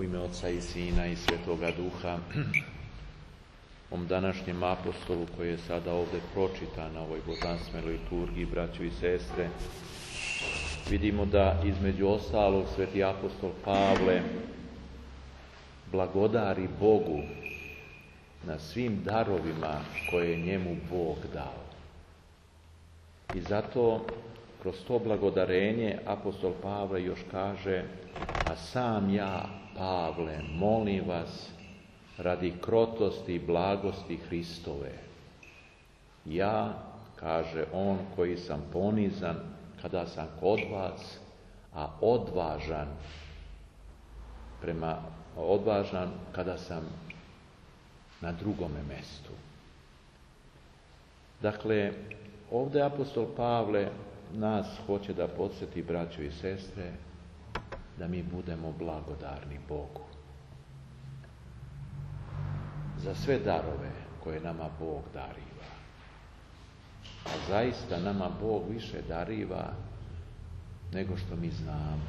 U ime Oca i Sina i Svetoga Duha, ovom današnjem apostolu koji je sada ovdje pročitan na ovoj božanstvenoj liturgiji, braćo i sestre, vidimo da između ostalog sveti apostol Pavle blagodari Bogu na svim darovima koje je njemu Bog dao. I zato kroz to blagodarenje apostol Pavle još kaže: a sam ja, Pavle, molim vas radi krotosti i blagosti Hristove. Ja, kaže on, koji sam ponizan kada sam kod vas, a odvažan kada sam na drugome mjestu. Dakle, ovdje apostol Pavle nas hoće da podsjeti, braćo i sestre, da mi budemo blagodarni Bogu za sve darove koje nama Bog dariva. A zaista nama Bog više dariva nego što mi znamo,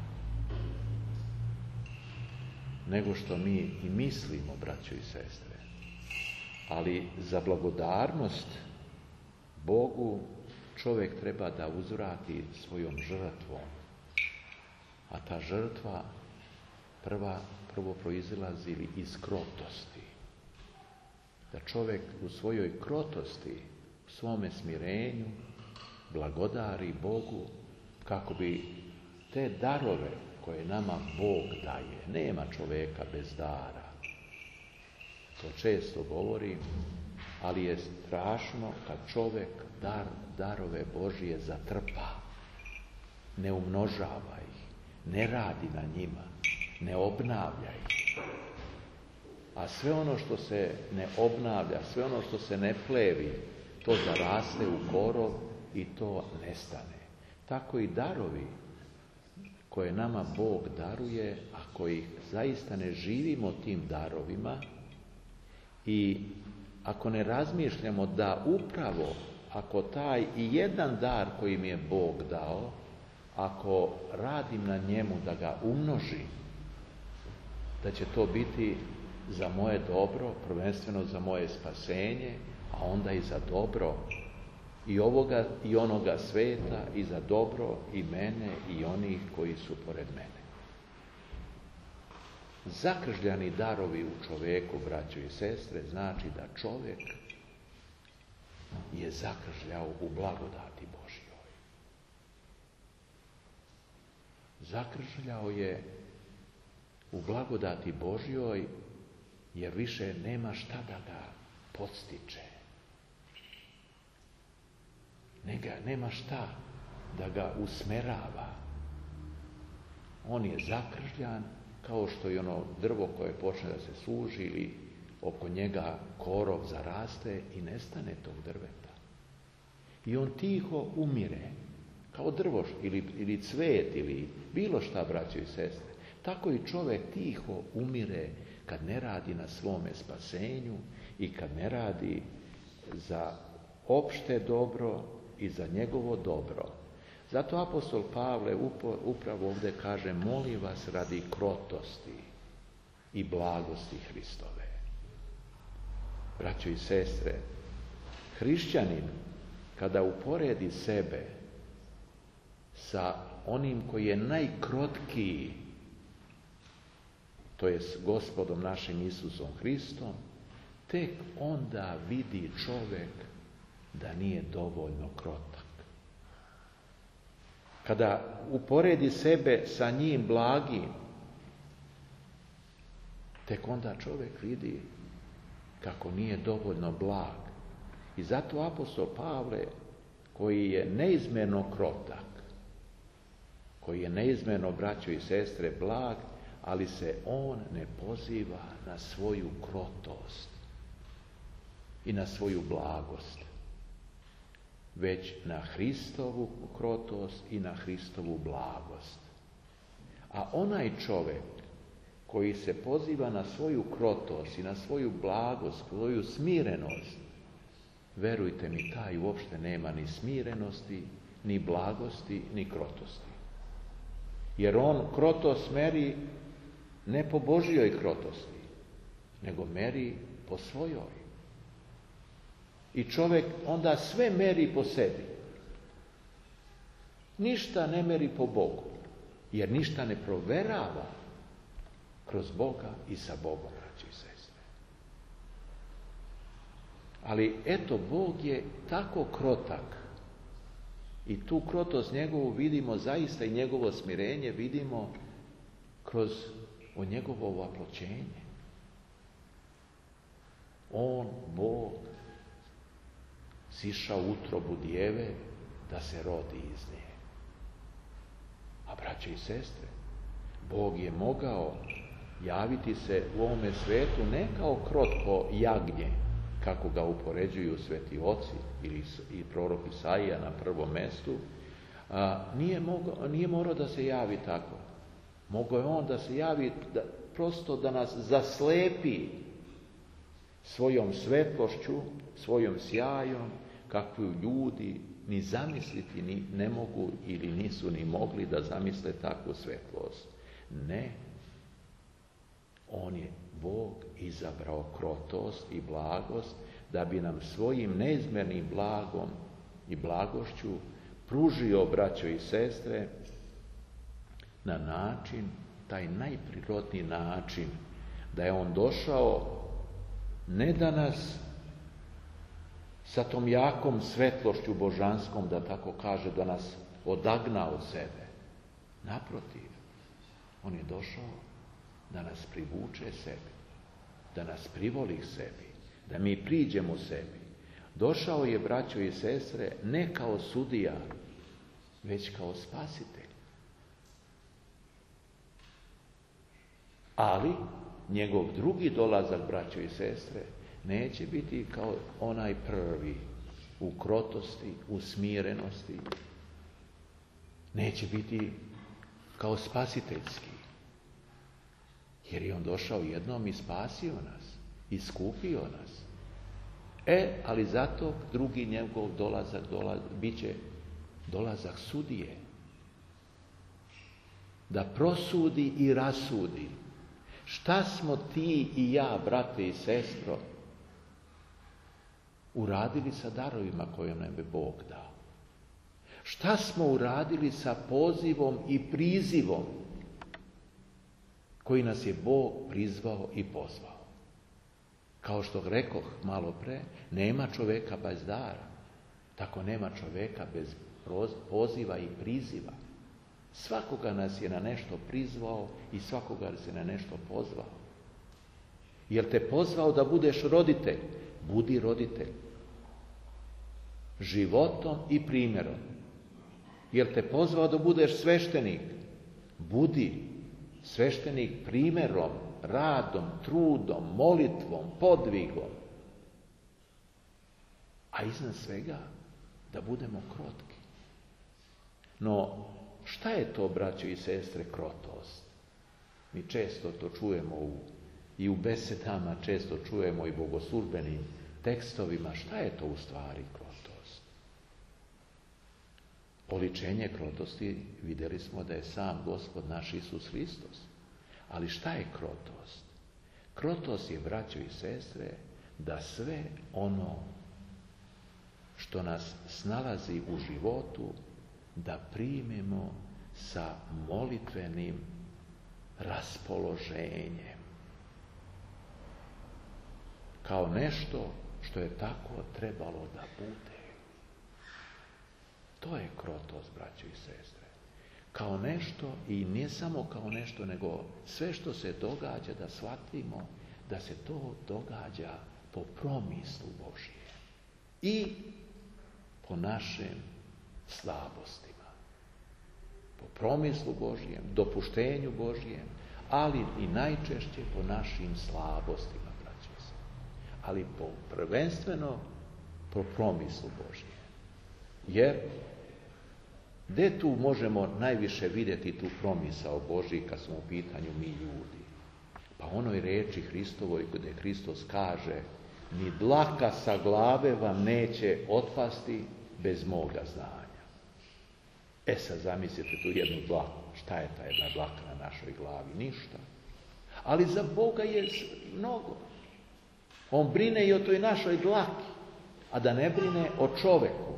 nego što mi i mislimo, braćo i sestre. Ali za blagodarnost Bogu čovjek treba da uzvrati svojom žrtvom. A ta žrtva prvo proizilazi iz krotosti. Da čovjek u svojoj krotosti, u svome smirenju, blagodari Bogu kako bi te darove koje nama Bog daje, nema čovjeka bez dara. To često govorim, ali je strašno kad čovjek darove Božije zatrpa, ne umnožava ih, ne radi na njima, ne obnavlja ih. A sve ono što se ne obnavlja, sve ono što se ne plevi, to zaraste u korov i to nestane. Tako i darovi koje nama Bog daruje, ako ih zaista ne živimo tim darovima i ako ne razmišljamo da upravo ako taj i jedan dar koji mi je Bog dao, ako radim na njemu da ga umnožim, da će to biti za moje dobro, prvenstveno za moje spasenje, a onda i za dobro i ovoga i onoga sveta, i za dobro i mene i onih koji su pored mene. Zakržljani darovi u čovjeku, braćo i sestre, znači da čovjek je zakržljao u blagodati Božjoj. Zakržljao je u blagodati Božjoj jer više nema šta da ga podstiče. Nema šta da ga usmerava. On je zakržljan kao što i ono drvo koje počne da se suži ili oko njega korov zaraste i nestane tog drveta. I on tiho umire, kao drvo ili cvet ili bilo šta, braćo i sestre. Tako i čovjek tiho umire kad ne radi na svome spasenju i kad ne radi za opšte dobro i za njegovo dobro. Zato apostol Pavle upravo ovdje kaže: molim vas radi krotosti i blagosti Hristove. Braćo i sestre, hrišćanin kada uporedi sebe sa onim koji je najkrotkiji, to je s Gospodom našim Isusom Hristom, tek onda vidi čovjek da nije dovoljno krotak. Kada uporedi sebe sa njim blagim, tek onda čovjek vidi kako nije dovoljno blag. I zato apostol Pavle, koji je neizmjerno krotak, koji je neizmjerno, braćo i sestre, blag, ali se on ne poziva na svoju krotost i na svoju blagost, već na Hristovu krotost i na Hristovu blagost. A onaj čovjek koji se poziva na svoju krotost i na svoju blagost, svoju smirenost, verujte mi, taj uopšte nema ni smirenosti, ni blagosti, ni krotosti. Jer on krotost meri ne po Božjoj krotosti, nego meri po svojoj. I čovjek onda sve meri po sebi. Ništa ne meri po Bogu, jer ništa ne proverava kroz Boga i sa Bogom, braći i sestre. Ali eto, Bog je tako krotak i tu krotost njegovu vidimo zaista i njegovo smirenje vidimo kroz njegovo ovaploćenje. On, Bog, sišao u utrobu djeve da se rodi iz nje. A braće i sestre, Bog je mogao javiti se u ovome svetu ne kao krotko jagnje, kako ga upoređuju sveti oci ili i prorok Isaija na prvom mjestu. Nije morao da se javi tako. Mogao je on da se javi prosto da nas zaslepi svojom svetlošću, svojom sjajom, kakvu ljudi ni zamisliti ni ne mogu ili nisu ni mogli da zamisle takvu svetlost. Ne. On je, Bog, izabrao krotost i blagost da bi nam svojim neizmjernim blagom i blagošću pružio, braćo i sestre, na način, taj najprirodniji način, da je on došao ne da nas sa tom jakom svetlošću božanskom, da tako kaže, da nas odagna od sebe. Naprotiv, on je došao da nas privuče sebi, da nas privoli sebi, da mi priđemo sebi. Došao je, braćo i sestre, ne kao sudija, već kao spasitelj. Ali njegov drugi dolazak, braćo i sestre, neće biti kao onaj prvi, u krotosti, u smirenosti. Neće biti kao spasiteljski. Jer je on došao jednom i spasio nas, iskupio nas. Ali zato drugi njegov dolazak bit će dolazak sudije. Da prosudi i rasudi. Šta smo ti i ja, brate i sestro, uradili sa darovima koje nam je Bog dao? Šta smo uradili sa pozivom i prizivom koji nas je Bog prizvao i pozvao? Kao što rekoh malo pre, nema čoveka bez dara. Tako nema čoveka bez poziva i priziva. Svakoga nas je na nešto prizvao i svakoga nas je na nešto pozvao. Jer te pozvao da budeš roditelj, budi roditelj. Životom i primjerom. Jer te pozvao da budeš sveštenik, budi sveštenik primjerom, radom, trudom, molitvom, podvigom. A iznad svega da budemo krotki. No, šta je to, braćo i sestre, krotost? Mi često to čujemo i u besedama, često čujemo i bogoslužbenim tekstovima. Šta je to u stvari krotost? Oličenje krotosti vidjeli smo da je sam Gospod naš Isus Hristos. Ali šta je krotost? Krotost je, braćo i sestre, da sve ono što nas snalazi u životu da primemo sa molitvenim raspoloženjem. Kao nešto što je tako trebalo da bude. To je krotost, braćo i sestre. Kao nešto, i ne samo kao nešto, nego sve što se događa da shvatimo da se to događa po promislu Božije i po našem slabostima. Po promislu Božijem, dopuštenju Božijem, ali i najčešće po našim slabostima, braćo i sestre. Ali prvenstveno po promislu Božijem. Jer gdje tu možemo najviše vidjeti tu promisao Božji kad smo u pitanju mi ljudi? Pa onoj reči Hristovoj gdje Hristos kaže: ni dlaka sa glave vam neće otpasti bez moga znanja. Sad zamislite tu jednu dlaku. Šta je ta jedna dlaka na našoj glavi? Ništa. Ali za Boga je mnogo. On brine i o toj našoj dlaki, a da ne brine o čoveku,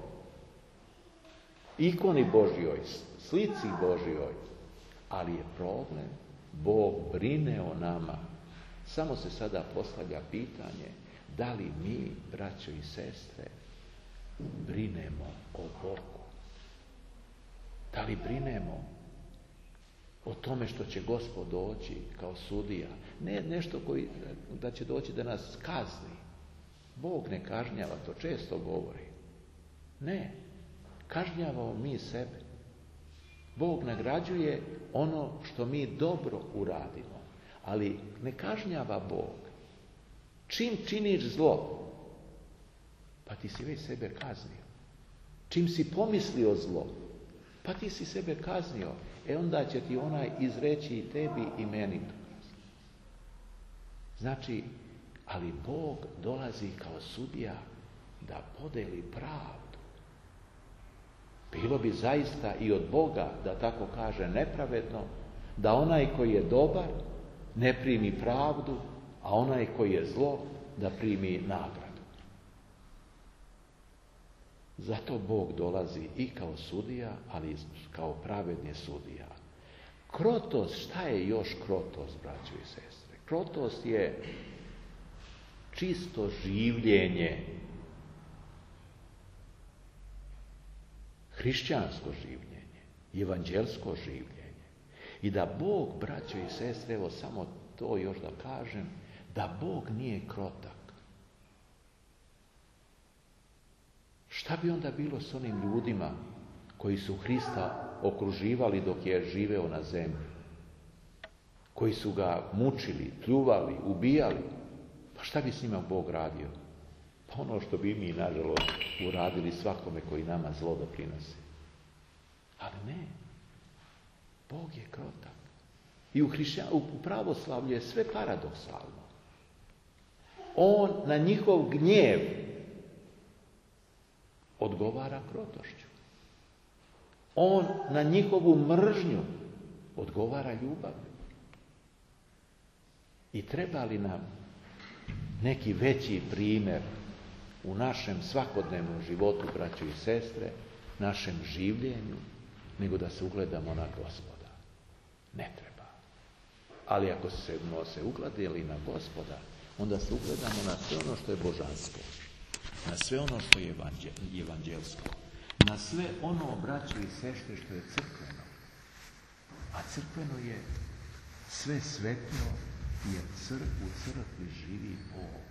ikoni Božjoj, slici Božjoj. Ali je problem, Bog brine o nama. Samo se sada postavlja pitanje, da li mi, braćo i sestre, brinemo o Bogu? Da li brinemo o tome što će Gospod doći kao sudija? Ne nešto da će doći da nas kazni. Bog ne kažnjava, to često govori. Ne, kažnjavamo mi sebe. Bog nagrađuje ono što mi dobro uradimo, ali ne kažnjava Bog. Čim činiš zlo, pa ti si već sebe kaznio. Čim si pomislio zlo, pa ti si sebe kaznio. Onda će ti onaj izreći i tebi i meni. Znači, ali Bog dolazi kao sudija da podeli pravdu. Bilo bi zaista i od Boga, da tako kaže, nepravedno, da onaj koji je dobar ne primi pravdu, a onaj koji je zlo da primi nagradu. Zato Bog dolazi i kao sudija, ali i kao pravedni sudija. Krotost, šta je još krotost, braćo i sestre? Krotost je čisto življenje, hrišćansko življenje, evanđelsko življenje. I da Bog, braćo i sestre, evo samo to još da kažem, da Bog nije krotak. Šta bi onda bilo s onim ljudima koji su Hrista okruživali dok je živeo na zemlji? Koji su ga mučili, pljuvali, ubijali? Pa šta bi s njima Bog radio? Pa ono što bi mi, nažalost, uradili svakome koji nama zlo doprinosi. Ali ne. Bog je krotak. I u pravoslavlju je sve paradoksalno. On na njihov gnjev odgovara krotošću. On na njihovu mržnju odgovara ljubavlju. I treba li nam neki veći primjer u našem svakodnevnom životu, braćo i sestre, našem življenju, nego da se ugledamo na Gospoda? Ne treba. Ali ako smo se ugledali na Gospoda, onda se ugledamo na sve ono što je božansko, na sve ono što je evanđelsko, na sve ono, braćo i sestre, što je crkveno. A crkveno je sve svetlo, jer u crkvi živi Bog.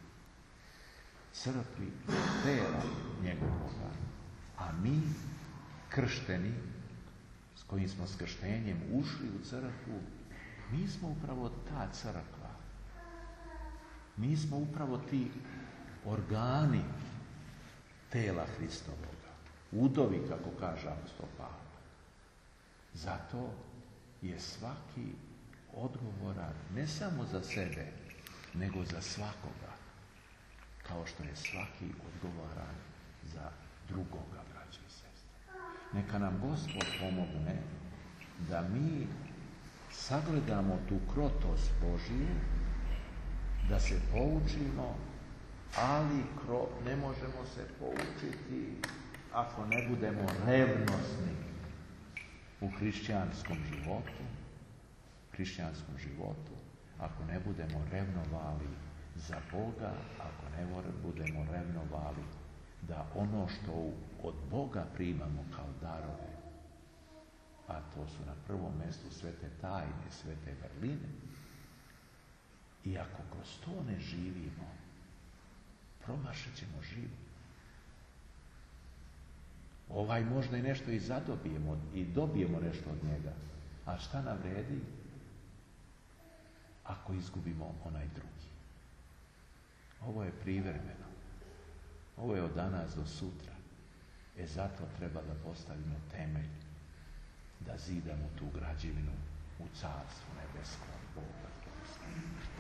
Crkvi je tela njegovoga, a mi, kršteni, s kojim smo s krštenjem ušli u crkvu, mi smo upravo ta crkva. Mi smo upravo ti organi tela Hristovoga, udovi, kako kaže apostol Pavle. Zato je svaki odgovoran ne samo za sebe, nego za svakoga, kao što je svaki odgovoran za drugoga, braće i sestre. Neka nam Gospod pomogne da mi sagledamo tu krotost Božiju, da se poučimo, ali ne možemo se poučiti ako ne budemo revnosni u hrišćanskom životu, ako ne budemo revnovali za Boga, ako ne budemo revnovali da ono što od Boga primamo kao darove, a to su na prvom mjestu svete tajne, svete vrline, i ako kroz to ne živimo, promašit ćemo život. Možda i nešto i zadobijemo i dobijemo nešto od njega, a šta nam vredi ako izgubimo onaj drugi? Ovo je privremeno. Ovo je od danas do sutra. Zato treba da postavimo temelj, da zidamo tu građevinu u carstvu nebeskom Boga.